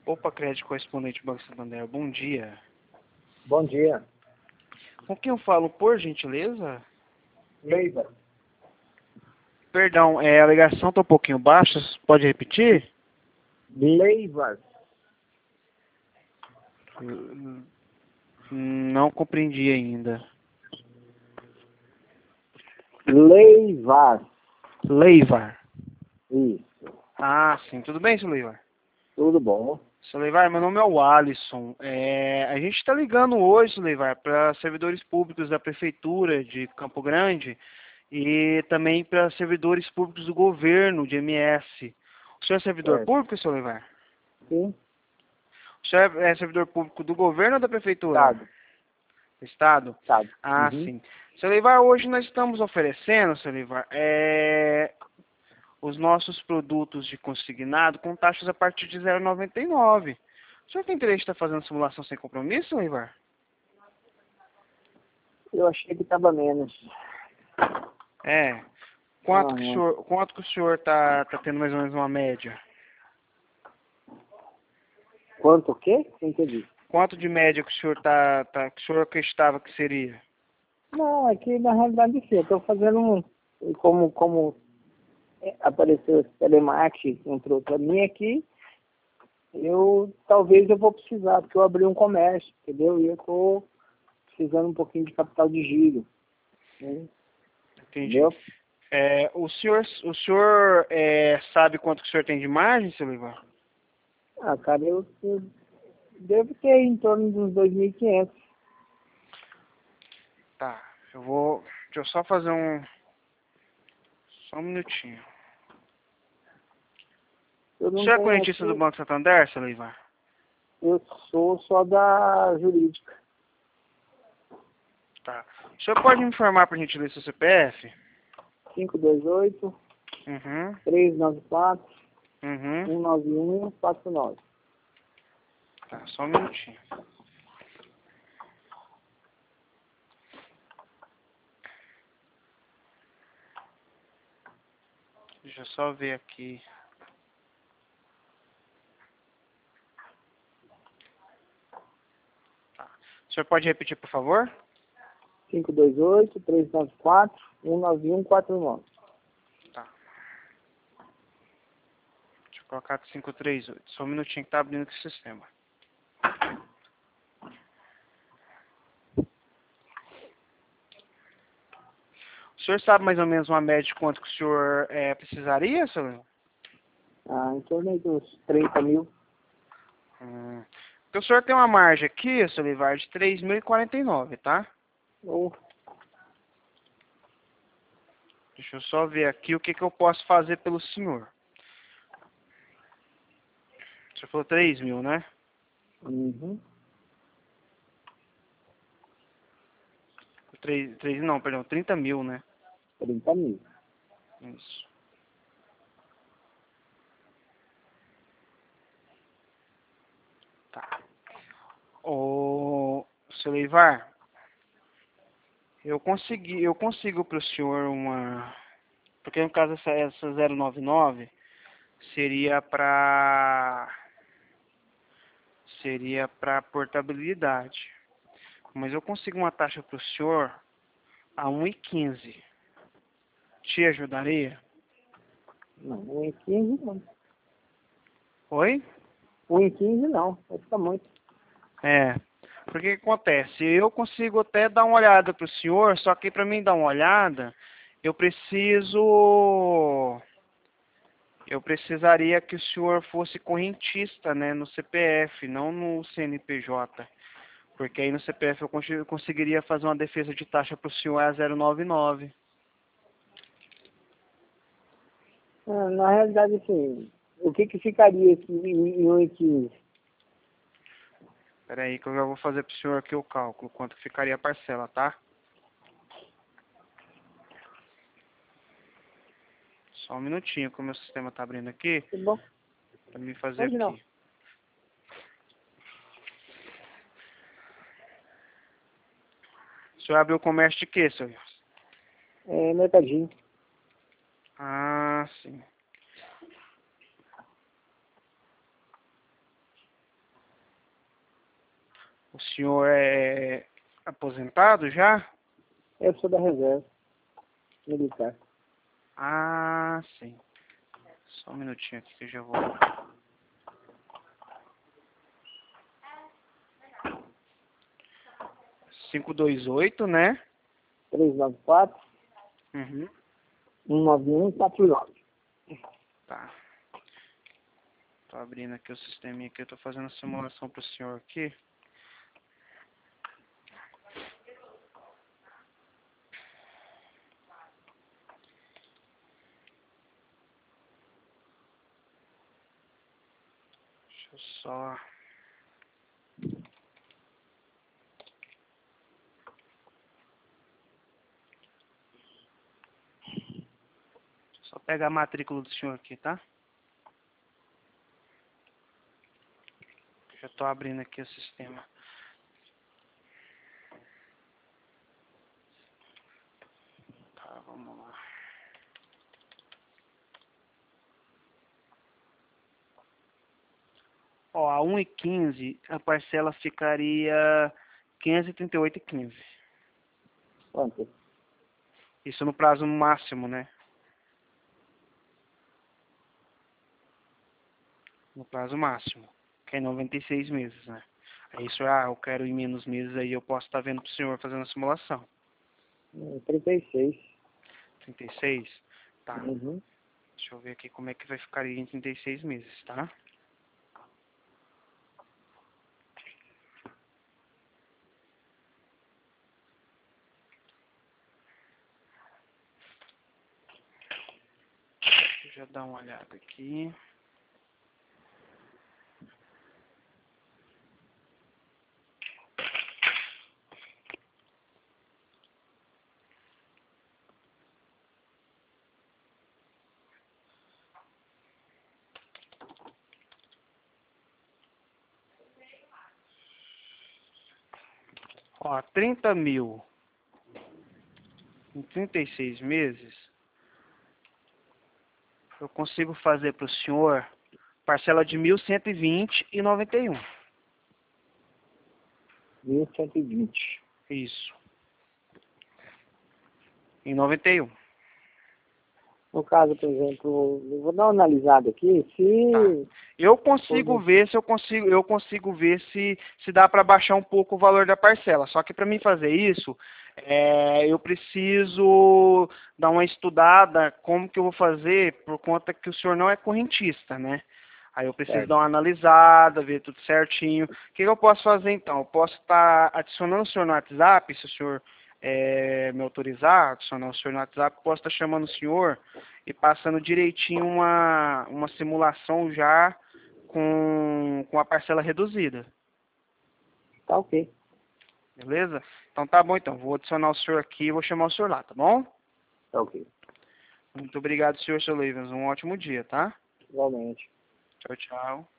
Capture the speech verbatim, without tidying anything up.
Opa, crédito correspondente Banco Santander, bom dia. Bom dia. Com quem eu falo, por gentileza? Leiva. Perdão, é, a ligação está um pouquinho baixa, pode repetir? Leivas. Hum, Não compreendi ainda. Leivas. Leivar. Isso. Ah, sim, tudo bem, seu Leivar? Tudo bom? Seu Leivar, meu nome é o Alisson. É, a gente está ligando hoje, seu Leivar, para servidores públicos da Prefeitura de Campo Grande e também para servidores públicos do governo de M S. O senhor é servidor Certo. público, seu Leivar? Sim. O senhor é servidor público do governo ou da Prefeitura? Estado. Estado? Estado. Ah, Uhum. sim. Seu Leivar, hoje nós estamos oferecendo, seu Leivar, é, os nossos produtos de consignado com taxas a partir de zero vírgula noventa e nove. O senhor tem interesse em estar fazendo simulação sem compromisso, seu Leivar? Eu achei que estava menos. É. Quanto que o Aham. senhor, quanto que o senhor tá, tá tendo mais ou menos uma média? Quanto o quê? Não entendi. Quanto de média que o senhor tá, tá que o senhor acreditava que seria? Não, é que na realidade sim, eu estou fazendo um. Como, como é, apareceu esse telemarketing, entrou para mim aqui, eu talvez eu vou precisar, porque eu abri um comércio, entendeu? E eu estou precisando um pouquinho de capital de giro. Né? Entendi. Entendeu? É, o senhor, o senhor é, sabe quanto que o senhor tem de margem, seu Leivar? Ah, cara, eu, eu devo ter em torno de uns dois mil e quinhentos. Tá, eu vou. Deixa eu só fazer um. Só um minutinho. Eu O não senhor é tenho correntista do aqui, Banco Santander, seu Leivar? eu sou só da jurídica. Tá. O senhor pode me informar pra gente ler seu C P F? cinco dois oito, Uhum, três nove quatro, uhum. um nove um quatro nove. Tá, só um minutinho. Deixa eu só ver aqui. Tá. O senhor pode repetir, por favor? cinco dois oito, três nove quatro, um nove um quatro nove. Tá. Deixa eu colocar aqui cinco três oito. Só um minutinho que tá abrindo aqui o sistema. O senhor sabe mais ou menos uma média de quanto que o senhor é, precisaria, seu Leivar? Ah, em torno aí dos trinta mil. Hum. Porque o senhor tem uma margem aqui, seu Leivar, de três mil e quarenta e nove, tá? Ou, Deixa eu só ver aqui o que, que eu posso fazer pelo senhor. O senhor falou três mil, né? uhum, três, três, não, perdão, trinta mil, né? trinta mil. Isso. Tá. Ô, seu Leivar, eu consegui, eu consigo para o senhor uma... Porque no caso essa, essa zero nove nove seria para seria para portabilidade. Mas eu consigo uma taxa para o senhor a um e quinze. Te ajudaria? Não, um em quinze não. Oi? Um em quinze não, vai ficar muito. É. Porque o que acontece? Eu consigo até dar uma olhada para o senhor, só que para mim dar uma olhada, eu preciso eu precisaria que o senhor fosse correntista, né, no C P F, não no C N P J. Porque aí no C P F eu cons- conseguiria fazer uma defesa de taxa para o senhor a zero nove nove. Ah, na realidade, assim, o que que ficaria aqui em em um em quinze? Espera aí que eu já vou fazer para o senhor aqui o cálculo, quanto que ficaria a parcela, tá? Só um minutinho que o meu sistema está abrindo aqui, Tá bom? para mim fazer Pode não. aqui. O senhor abriu o comércio de quê, senhor? É mercadinho. Ah, sim. O senhor é aposentado já? Eu sou da reserva militar. Ah, sim. Só um minutinho aqui que eu já vou. cinco dois oito, né? três nove quatro, Uhum. um nove um quatro nove. Tá. Tô abrindo aqui o sisteminha aqui, eu tô fazendo a simulação pro senhor aqui. Deixa eu só... Só pegar a matrícula do senhor aqui, tá? Já tô abrindo aqui o sistema. Tá, vamos lá. Ó, a um e quinze, a parcela ficaria quinhentos e trinta e oito e quinze. Quanto? Isso no prazo máximo, né? No prazo máximo, que é noventa e seis meses, né? Aí isso, ah, eu quero em menos meses, aí eu posso estar vendo pro senhor fazendo a simulação. Hum, trinta e seis. trinta e seis? Tá. Uhum. Deixa eu ver aqui como é que vai ficar em trinta e seis meses, tá? Deixa eu já dar uma olhada aqui. Ó, trinta mil em trinta e seis meses, eu consigo fazer para o senhor parcela de mil cento e vinte e noventa e um. mil cento e vinte. Isso. Em noventa e um. No caso, por exemplo, eu vou dar uma analisada aqui, Tá. se... Eu consigo ver se eu consigo, eu consigo ver se, se dá para baixar um pouco o valor da parcela. Só que para mim fazer isso, é, eu preciso dar uma estudada como que eu vou fazer, por conta que o senhor não é correntista, né? Aí eu preciso Certo. dar uma analisada, ver tudo certinho. O que, que eu posso fazer então? Eu posso estar adicionando o senhor no WhatsApp, se o senhor é, me autorizar, adicionar o senhor no WhatsApp, posso estar chamando o senhor e passando direitinho uma, uma simulação já com, com a parcela reduzida. Tá ok. Beleza? Então tá bom então. Vou adicionar o senhor aqui e vou chamar o senhor lá, tá bom? Tá ok. Muito obrigado, senhor Soleivas. Um ótimo dia, tá? Igualmente. Tchau, tchau.